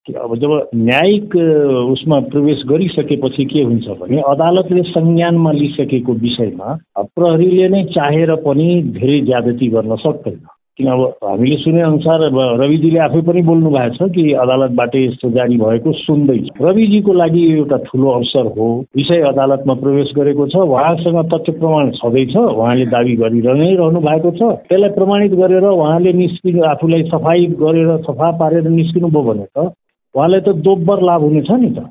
कि अब जब न्यायिक उसमा प्रवेश गरिसकेपछि के हुन्छ भने अदालतले संज्ञानमा लिइसकेको विषयमा प्रहरीले नै चाहेर पनि धेरै ज्यादती गर्न सक्दैन। किन अब हामीले सुने अनुसार रविजीले आफै पनि बोल्नु भएको छ कि अदालतबाट यस्तो जारी भएको सुन्दैछ। रविजीको लागि एउटा ठुलो अवसर हो, विषय अदालतमा प्रवेश गरेको छ, उहाँसँग तथ्य प्रमाण छँदैछ, उहाँले दाबी गरिरहनै रहनु भएको छ। त्यसलाई प्रमाणित गरेर उहाँले निस्किनु, आफूलाई सफाई गरेर सफा पारेर निस्किनु भयो भने त उहाँलाई त दोब्बर लाभ हुनेछ नि त।